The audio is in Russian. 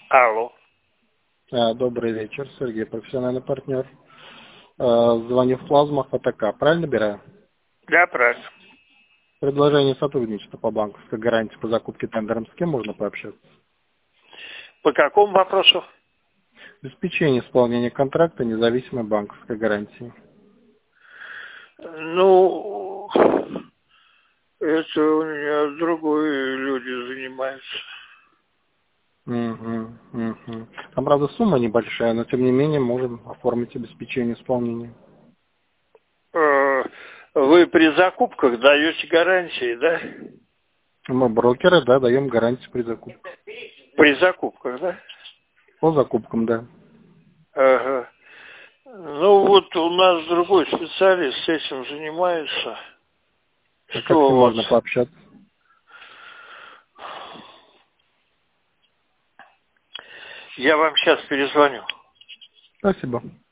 Алло. Добрый вечер, Сергей, профессиональный партнер. Звоню в Плазма ФТК. Правильно набираю? Да, правильно. Предложение сотрудничества по банковской гарантии по закупке тендером. С кем можно пообщаться? По какому вопросу? Обеспечение исполнения контракта независимой банковской гарантии. Ну, это у меня другие люди занимаются. Угу. Там, правда, сумма небольшая, но тем не менее можем оформить обеспечение исполнения. Вы при закупках даете гарантии, да? Мы брокеры, да, даем гарантию при закупке. При закупках, да? По закупкам, да. Ага. Ну вот у нас другой специалист с этим занимается. А как с Что ним у вас? можно пообщаться? Я вам сейчас перезвоню. Спасибо.